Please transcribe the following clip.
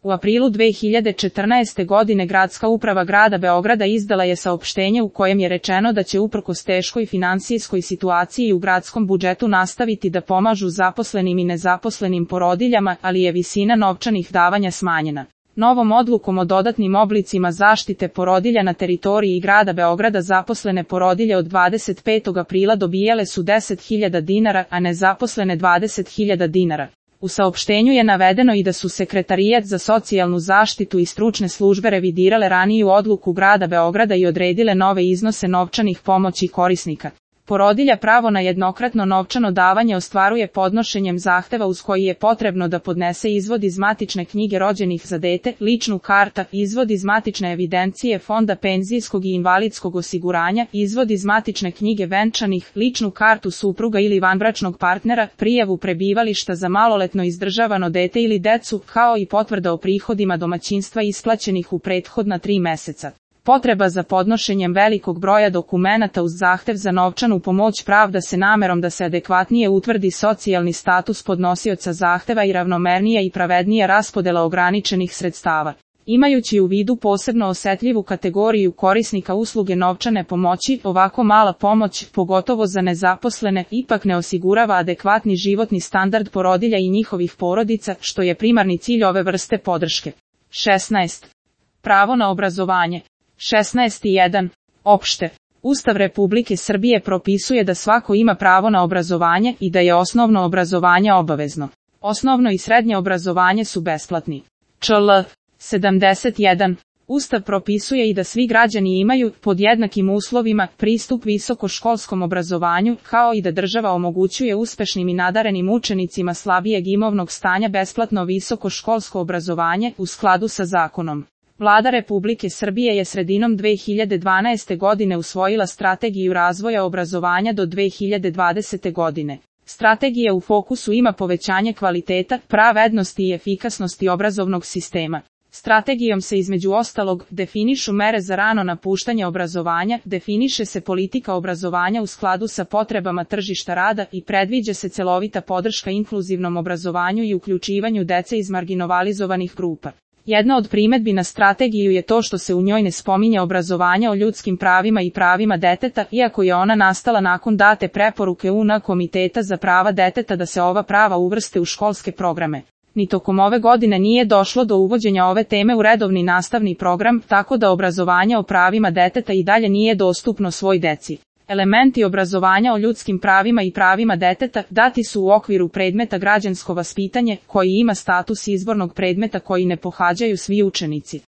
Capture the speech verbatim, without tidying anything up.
U aprilu dve hiljade četrnaeste. godine Gradska uprava grada Beograda izdala je saopštenje u kojem je rečeno da će uprkos teškoj finansijskoj situaciji u gradskom budžetu nastaviti da pomažu zaposlenim i nezaposlenim porodiljama, ali je visina novčanih davanja smanjena. Novom odlukom o dodatnim oblicima zaštite porodilja na teritoriji grada Beograda zaposlene porodilje od dvadeset petog aprila dobijale su deset hiljada dinara, a nezaposlene dvadeset hiljada dinara. U saopštenju je navedeno i da su Sekretarijat za socijalnu zaštitu i stručne službe revidirale raniju odluku grada Beograda i odredile nove iznose novčanih pomoći korisnika. Porodilja pravo na jednokratno novčano davanje ostvaruje podnošenjem zahteva uz koji je potrebno da podnese izvod iz matične knjige rođenih za dete, ličnu karta, izvod iz matične evidencije Fonda penzijskog i invalidskog osiguranja, izvod iz matične knjige venčanih, ličnu kartu supruga ili vanbračnog partnera, prijavu prebivališta za maloletno izdržavano dete ili decu, kao i potvrda o prihodima domaćinstva isplaćenih u prethodna tri meseca. Potreba za podnošenjem velikog broja dokumenata uz zahtev za novčanu pomoć pravda se namerom da se adekvatnije utvrdi socijalni status podnosioca zahteva i ravnomernija i pravednija raspodela ograničenih sredstava. Imajući u vidu posebno osetljivu kategoriju korisnika usluge novčane pomoći, ovako mala pomoć, pogotovo za nezaposlene, ipak ne osigurava adekvatni životni standard porodilja i njihovih porodica, što je primarni cilj ove vrste podrške. šesnaest. Pravo na obrazovanje. šesnaest jedan. Opšte. Ustav Republike Srbije propisuje da svako ima pravo na obrazovanje i da je osnovno obrazovanje obavezno. Osnovno i srednje obrazovanje su besplatni. čl. sedamdeset jedan. Ustav propisuje i da svi građani imaju, pod jednakim uslovima, pristup visokoškolskom obrazovanju, kao i da država omogućuje uspešnim i nadarenim učenicima slabijeg imovnog stanja besplatno visokoškolsko obrazovanje u skladu sa zakonom. Vlada Republike Srbije je sredinom dve hiljade dvanaeste. godine usvojila Strategiju razvoja obrazovanja do dve hiljade dvadesete. godine. Strategija u fokusu ima povećanje kvaliteta, pravednosti i efikasnosti obrazovnog sistema. Strategijom se između ostalog definišu mere za rano napuštanje obrazovanja, definiše se politika obrazovanja u skladu sa potrebama tržišta rada i predviđa se celovita podrška inkluzivnom obrazovanju i uključivanju dece iz marginalizovanih grupa. Jedna od primedbi na strategiju je to što se u njoj ne spominje obrazovanje o ljudskim pravima i pravima deteta, iako je ona nastala nakon date preporuke U N Komiteta za prava deteta da se ova prava uvrste u školske programe. Ni tokom ove godine nije došlo do uvođenja ove teme u redovni nastavni program, tako da obrazovanje o pravima deteta i dalje nije dostupno svoj deci. Elementi obrazovanja o ljudskim pravima i pravima deteta dati su u okviru predmeta građansko vaspitanje, koji ima status izbornog predmeta koji ne pohađaju svi učenici.